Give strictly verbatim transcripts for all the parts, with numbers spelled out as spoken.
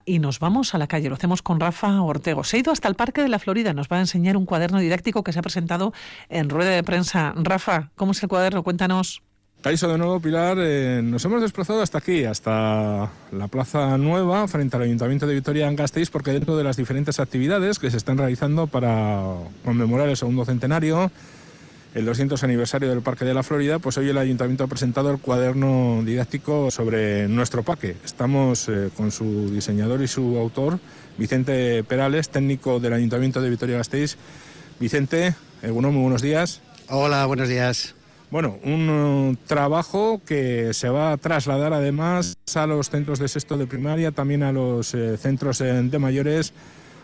Y nos vamos a la calle, lo hacemos con Rafa Ortego. Se ha ido hasta el Parque de la Florida, nos va a enseñar un cuaderno didáctico que se ha presentado en rueda de prensa. Rafa, ¿cómo es el cuaderno? Cuéntanos. Caixo de nuevo, Pilar. Eh, nos hemos desplazado hasta aquí, hasta la Plaza Nueva, frente al Ayuntamiento de Vitoria-Gasteiz, porque dentro de las diferentes actividades que se están realizando para conmemorar el segundo centenario, el doscientos aniversario del Parque de la Florida, pues hoy el Ayuntamiento ha presentado el cuaderno didáctico sobre nuestro parque. Estamos eh, con su diseñador y su autor, Vicente Perales, técnico del Ayuntamiento de Vitoria-Gasteiz. Vicente, eh, bueno, muy buenos días. Hola, buenos días. Bueno, un uh, trabajo que se va a trasladar además a los centros de sexto de primaria, también a los eh, centros eh, de mayores,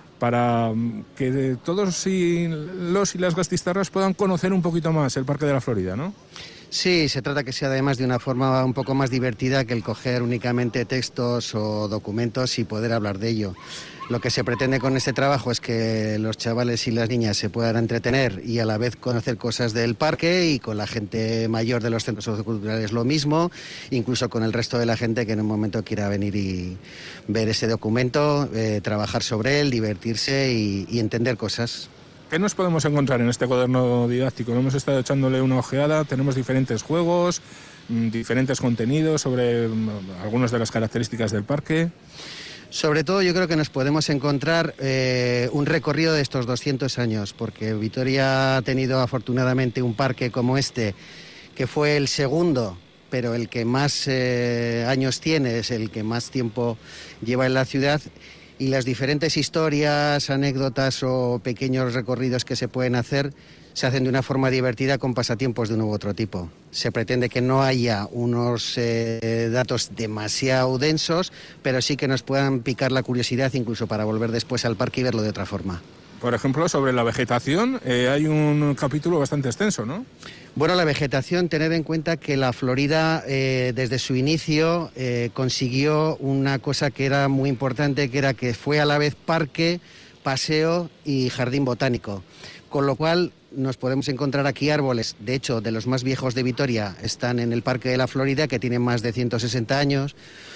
para que todos y los y las gastistarras puedan conocer un poquito más el Parque de la Florida, ¿no? Sí, se trata que sea además de una forma un poco más divertida que el coger únicamente textos o documentos y poder hablar de ello. Lo que se pretende con este trabajo es que los chavales y las niñas se puedan entretener y a la vez conocer cosas del parque, y con la gente mayor de los centros socioculturales lo mismo, incluso con el resto de la gente que en un momento quiera venir y ver ese documento, eh, trabajar sobre él, divertirse y, y entender cosas. ¿Qué nos podemos encontrar en este cuaderno didáctico? Hemos estado echándole una ojeada, tenemos diferentes juegos, diferentes contenidos sobre algunas de las características del parque. Sobre todo yo creo que nos podemos encontrar eh, un recorrido de estos doscientos años, porque Vitoria ha tenido afortunadamente un parque como este, que fue el segundo, pero el que más eh, años tiene, es el que más tiempo lleva en la ciudad, y las diferentes historias, anécdotas o pequeños recorridos que se pueden hacer se hacen de una forma divertida con pasatiempos de uno u otro tipo. Se pretende que no haya unos eh, datos demasiado densos, pero sí que nos puedan picar la curiosidad incluso para volver después al parque y verlo de otra forma. Por ejemplo, sobre la vegetación, eh, hay un capítulo bastante extenso, ¿no? Bueno, la vegetación, tened en cuenta que la Florida, eh, desde su inicio, eh, consiguió una cosa que era muy importante, que era que fue a la vez parque, paseo y jardín botánico. Con lo cual nos podemos encontrar aquí árboles, de hecho, de los más viejos de Vitoria, están en el Parque de la Florida, que tienen más de ciento sesenta años,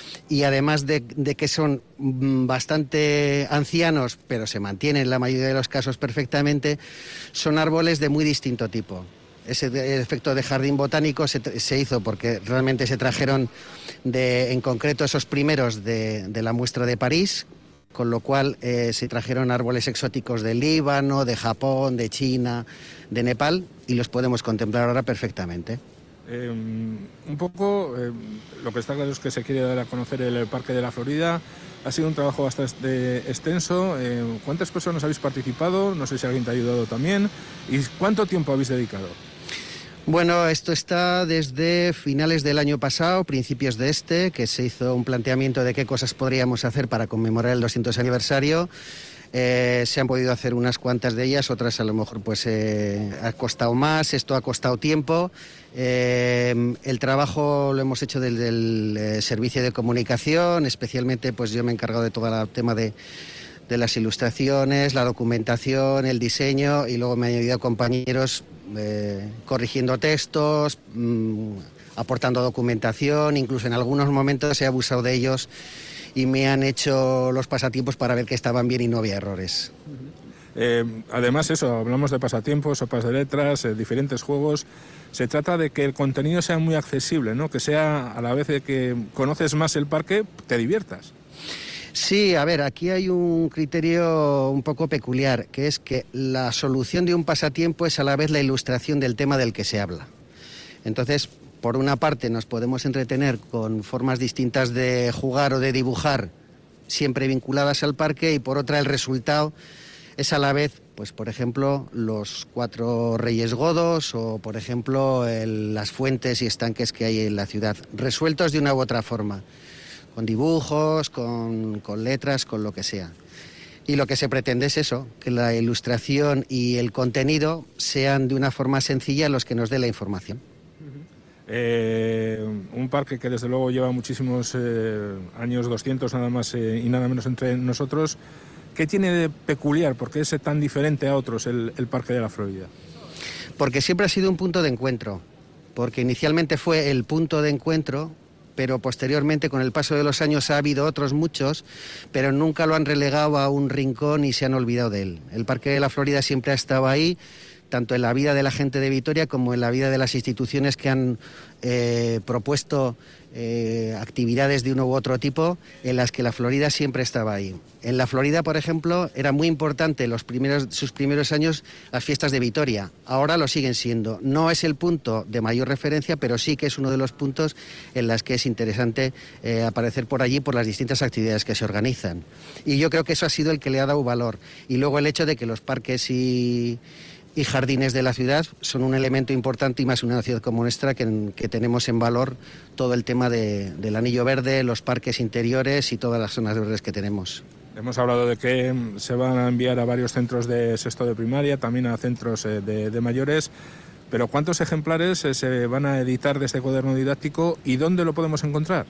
y además de, de que son bastante ancianos, pero se mantienen en la mayoría de los casos perfectamente, son árboles de muy distinto tipo. Ese efecto de jardín botánico se, se hizo porque realmente se trajeron, de, en concreto, esos primeros de, de la muestra de París, con lo cual eh, se trajeron árboles exóticos del Líbano, de Japón, de China, de Nepal, y los podemos contemplar ahora perfectamente. Eh, un poco, eh, lo que está claro es que se quiere dar a conocer el Parque de la Florida. Ha sido un trabajo bastante extenso. Eh, ¿Cuántas personas habéis participado? No sé si alguien te ha ayudado también. ¿Y cuánto tiempo habéis dedicado? Bueno, esto está desde finales del año pasado, principios de este, que se hizo un planteamiento de qué cosas podríamos hacer para conmemorar el doscientos aniversario. Eh, se han podido hacer unas cuantas de ellas, otras a lo mejor pues eh, ha costado más, esto ha costado tiempo. Eh, el trabajo lo hemos hecho desde el eh, servicio de comunicación, especialmente pues yo me he encargado de todo el tema de, de las ilustraciones, la documentación, el diseño, y luego me han ayudado compañeros eh, corrigiendo textos, mmm, aportando documentación, incluso en algunos momentos he abusado de ellos y me han hecho los pasatiempos para ver que estaban bien y no había errores. Eh, además, eso, hablamos de pasatiempos, sopas de letras, eh, diferentes juegos. Se trata de que el contenido sea muy accesible, ¿no? Que sea, a la vez de que conoces más el parque, te diviertas. Sí, a ver, aquí hay un criterio un poco peculiar, que es que la solución de un pasatiempo es a la vez la ilustración del tema del que se habla. Entonces, por una parte nos podemos entretener con formas distintas de jugar o de dibujar, siempre vinculadas al parque, y por otra el resultado es a la vez, pues por ejemplo, los cuatro reyes godos o por ejemplo el, las fuentes y estanques que hay en la ciudad, resueltos de una u otra forma, con dibujos, con, con letras, con lo que sea. Y lo que se pretende es eso, que la ilustración y el contenido sean de una forma sencilla los que nos dé la información. Eh, un parque que desde luego lleva muchísimos eh, años, doscientos nada más eh, y nada menos entre nosotros. ¿Qué tiene de peculiar? ¿Por qué es tan diferente a otros el, el Parque de la Florida? Porque siempre ha sido un punto de encuentro, porque inicialmente fue el punto de encuentro pero posteriormente, con el paso de los años, ha habido otros muchos, pero nunca lo han relegado a un rincón y se han olvidado de él. El Parque de la Florida siempre ha estado ahí, tanto en la vida de la gente de Vitoria como en la vida de las instituciones que han eh, propuesto eh, actividades de uno u otro tipo, en las que la Florida siempre estaba ahí. En la Florida, por ejemplo, era muy importante los primeros, sus primeros años las fiestas de Vitoria. Ahora lo siguen siendo. No es el punto de mayor referencia, pero sí que es uno de los puntos en los que es interesante eh, aparecer por allí por las distintas actividades que se organizan. Y yo creo que eso ha sido el que le ha dado valor. Y luego el hecho de que los parques y... y jardines de la ciudad son un elemento importante, y más una ciudad como nuestra, que, que tenemos en valor todo el tema de, del anillo verde, los parques interiores y todas las zonas verdes que tenemos. Hemos hablado de que se van a enviar a varios centros de sexto de primaria, también a centros de, de mayores, pero ¿cuántos ejemplares se van a editar de este cuaderno didáctico y dónde lo podemos encontrar?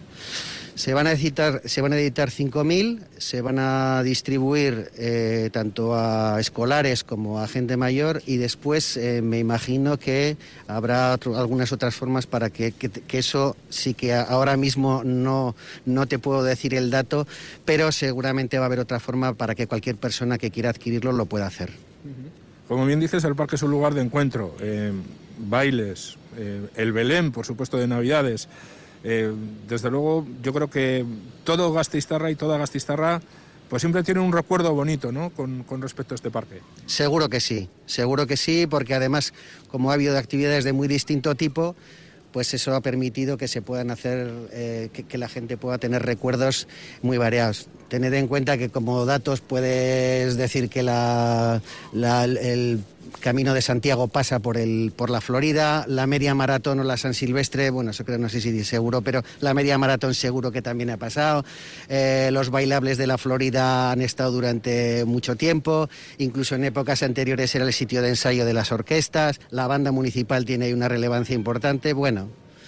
Se van a editar, se van a editar cinco mil, se van a distribuir eh, tanto a escolares como a gente mayor, y después eh, me imagino que habrá otro, algunas otras formas para que, que, que eso sí que ahora mismo no, no te puedo decir el dato, pero seguramente va a haber otra forma para que cualquier persona que quiera adquirirlo lo pueda hacer. Como bien dices, el parque es un lugar de encuentro, eh, bailes, eh, el Belén, por supuesto, de Navidades. Eh, desde luego, yo creo que todo gasteiztarra y toda gasteiztarra pues siempre tiene un recuerdo bonito, ¿no?, con, con respecto a este parque. Seguro que sí, seguro que sí, porque además, como ha habido actividades de muy distinto tipo, pues eso ha permitido que se puedan hacer, eh, que, que la gente pueda tener recuerdos muy variados. Tened en cuenta que como datos puedes decir que la, la, el Camino de Santiago pasa por el por la Florida, la media maratón o la San Silvestre, bueno, eso creo, no sé si seguro, pero la media maratón seguro que también ha pasado. Eh, los bailables de la Florida han estado durante mucho tiempo, incluso en épocas anteriores era el sitio de ensayo de las orquestas, la banda municipal tiene ahí una relevancia importante. Bueno,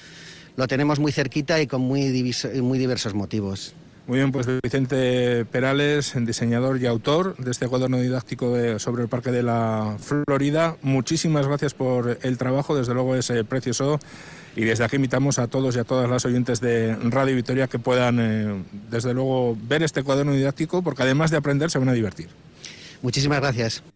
lo tenemos muy cerquita y con muy, diviso, muy diversos motivos. Muy bien, pues Vicente Perales, diseñador y autor de este cuaderno didáctico de, sobre el Parque de la Florida. Muchísimas gracias por el trabajo, desde luego es eh, precioso, y desde aquí invitamos a todos y a todas las oyentes de Radio Vitoria que puedan, eh, desde luego, ver este cuaderno didáctico, porque además de aprender se van a divertir. Muchísimas gracias.